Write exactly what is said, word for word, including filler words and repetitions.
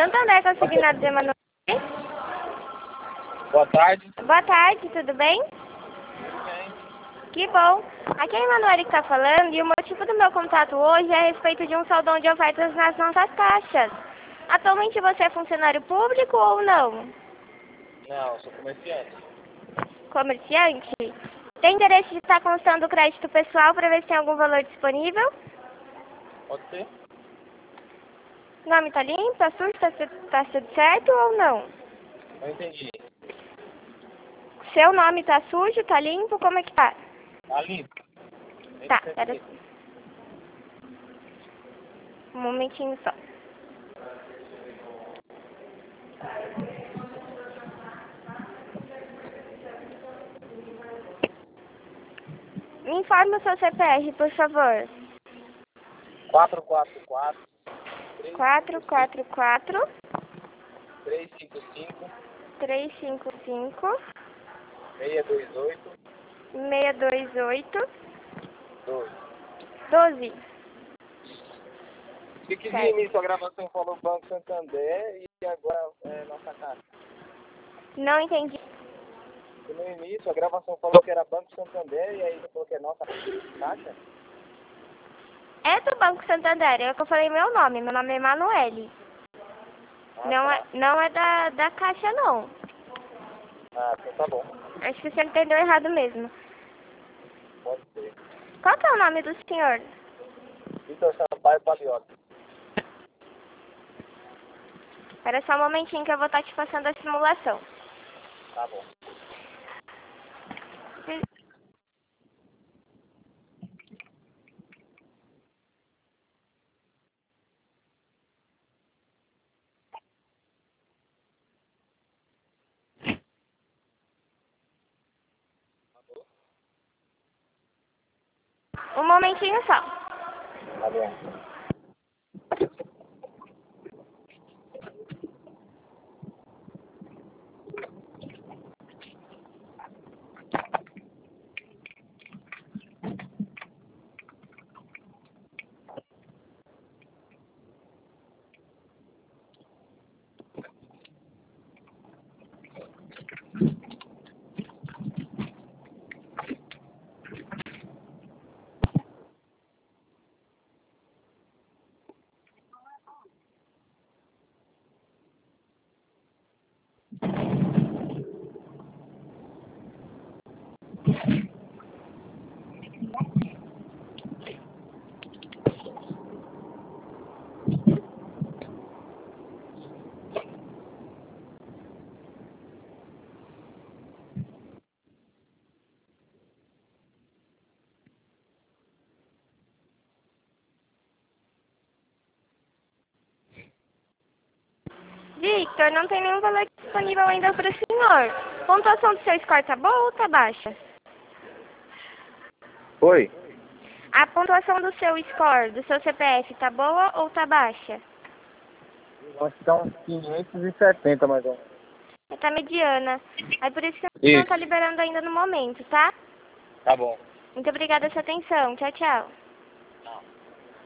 Santander, consignado de Emanuele. Boa tarde. Boa tarde, tudo bem? Que bom. Aqui é a Emanuele que está falando e o motivo do meu contato hoje é a respeito de um saldão de ofertas nas nossas caixas. Atualmente você é funcionário público ou não? Não, sou comerciante. Comerciante? Tem interesse de estar constando o crédito pessoal para ver se tem algum valor disponível? Pode ser? O nome tá limpo, tá sujo, tá, tu- tá tudo certo ou não? Não entendi. Seu nome tá sujo, tá limpo, como é que tá? Tá limpo? Tá, pera um momentinho só. Me informe o seu C P F, por favor. quatro quatro quatro, quatro quatro quatro, três cinco cinco, três cinco cinco, seis dois oito, seis dois oito, doze. doze. Se que de Certo. início a gravação falou Banco Santander e agora é nossa caixa. Não entendi. E no início a gravação falou que era Banco Santander e aí você falou que é nossa caixa? É do Banco Santander, é que eu falei meu nome. Meu nome é Emanuele. Ah, Não tá. é, não é da, da Caixa, não. Ah, então tá bom. Acho que você entendeu errado mesmo. Pode ser. Qual que é o nome do senhor? Vitor Sampaio Paliota. Espera só um momentinho que eu vou estar te passando a simulação. Tá bom. Um momentinho só. Tá bom. Victor, não tem nenhum valor disponível ainda para o senhor. Pontuação do seu score tá boa ou tá baixa? Oi? A pontuação do seu score, do seu C P F, tá boa ou tá baixa? Acho que tá uns quinhentos e setenta mais ou menos. Tá mediana. É por isso que eu não Isso. tô liberando ainda no momento, tá? Tá bom. Muito obrigada pela sua atenção. Tchau, tchau.